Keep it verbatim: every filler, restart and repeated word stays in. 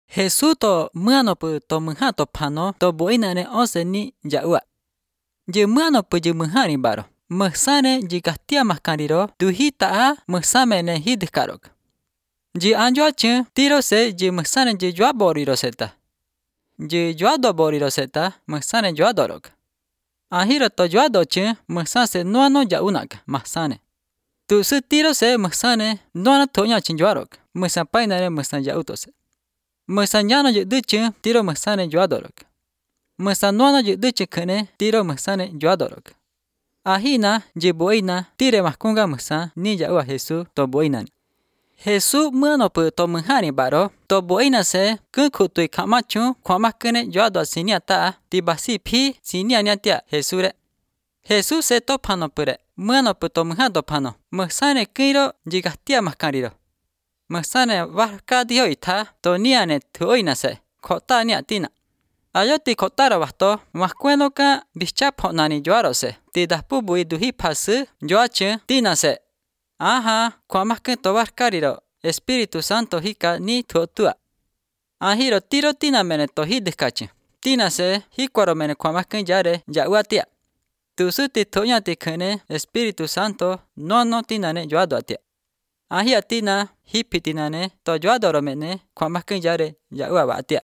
Jesús to muano pu to mha to phano to boina ne oseni jaua. Je muano pu je mhani baro. Mhsane je kastia maskaniro duhita a mhsame ne hidkarok. Je anjo chen tiro se je mhsane je jwa boriro seta. Je jwa do boriro seta mhsane jwa dorok. Ahiro to jwa do chen mhsase noano jaunak mhsane. Tu se tiro se mhsane noano tonya chen jwarok. Mhsa painare mhsan jautose. Mhsa nyano je duchen tiro mhsane jwa dorok. Mhsa noano je duchen kene tiro mhsane jwa dorok. Ahina je boina tire maskunga mhsa ni jaua Jesús to boina. Jesús muano pu to mhani baro to boina se kunkutui kamachu kwamakene jwa do sinia ta ti basi phi sinia nyatia Jesús re. Jesús se to phano pure muano pu to mha do phano mhsane kiro jigastia maskariro. Mhsane wahka dio itha to niane thuoina se khota nia tina. Ayoti khotara wahto maskweno ka bicha phonani jwaro se ti dapu bui duhi phasu jwache tina se. Aha kwamakke to wahkariro Espiritu Santo hika ni thotua. Ahiro tiro tina mene to hidkache. Tina se hikwaro mene kwamakke jare jauatia. Tusu ti thonya ti khene Espiritu Santo no no tina ne jwado atia. Ahia tina hipitina ne to jwadoro mene kwamakke jare jaua batia.